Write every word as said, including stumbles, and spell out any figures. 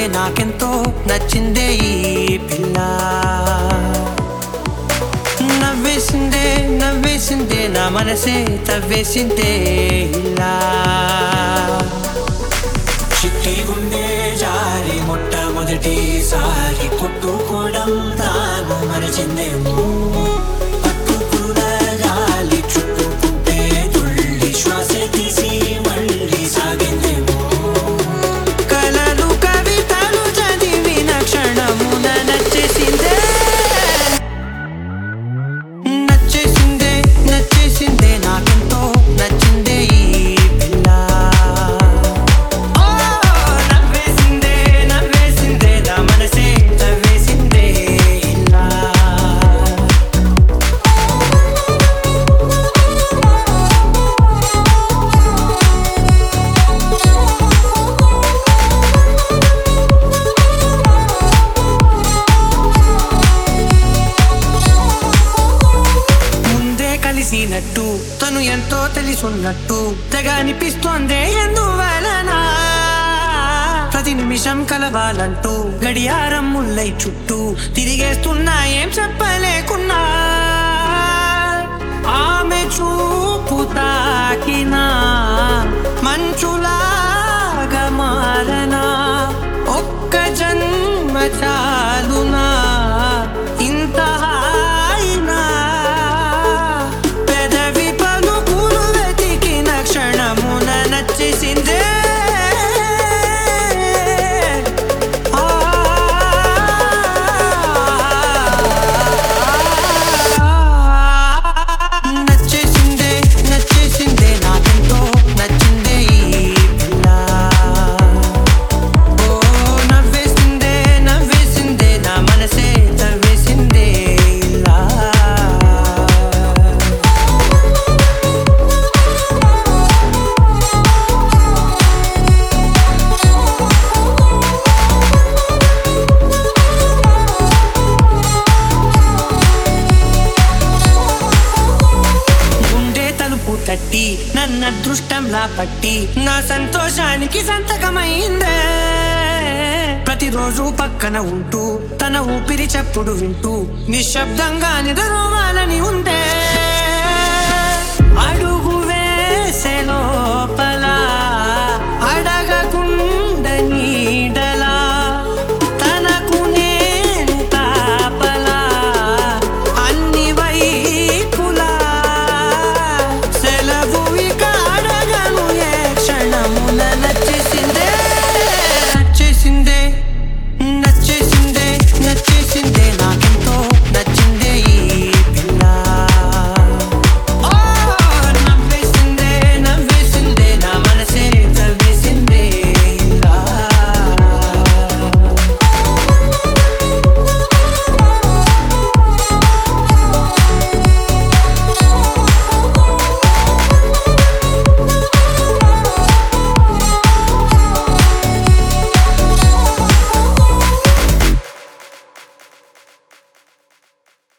నాకెంతో నచ్చిందే ఈ పిల్ల. నవ్వేసిందే నవ్వేసిందే నా మనసే తవ్వేసిందే ఇలా. చిట్టి గుండె జారి మొట్టమొదటిసారి కొట్టుకోవడం తాను మరచిందేమో. పట్టుకున్న గాలి చుట్టుకుంటే తుళ్ళి శ్వాస తీసి మళ్ళీ సాగిందేమో. కలలు కవితలు చదివిన క్షణమున నచ్చేసిందే నచ్చేసిందే నచ్చేసిందే నాకెంతో నచ్చిందే ఈ పిల్ల. నవ్వేసిందే నవ్వేసిందే నా మనసే తవ్వేసిందే ఇలా. ముందే కలిసినట్టు తను ఎంతో తెలుసున్నట్టు తెగ అనిపిస్తోందే ఎందువలన. ప్రతి నిమిషం కలవాలంటూ గడియారం ముల్లై చుట్టూ తిరిగేస్తున్నా ఏం చెప్పలేకున్నా. ఆమె చూపు తాకినా మంచులాగా మారనా. ఒక్క జన్మ చాలునా ఇంత హాయినా. పెదవి పలుకులు వెతికిన క్షణమున నచ్చేసిందే. నచ్చేసిందే నచ్చేసిందే నాకెంతో నచ్చిందే ఈ పిల్ల. ఓ నవ్వేసిందే నవ్వేసిందే నా మనసే తవ్వేసిందే ఇలా. గుండె తలుపు తట్టి నన్న అదృష్టంలా పట్టి నా సంతోషానికి సంతకమైందే. ప్రతిరోజు పక్కన ఉంటూ తన ఊపిరి చప్పుడు వింటూ నిశ్శబ్దంగా నిద్ర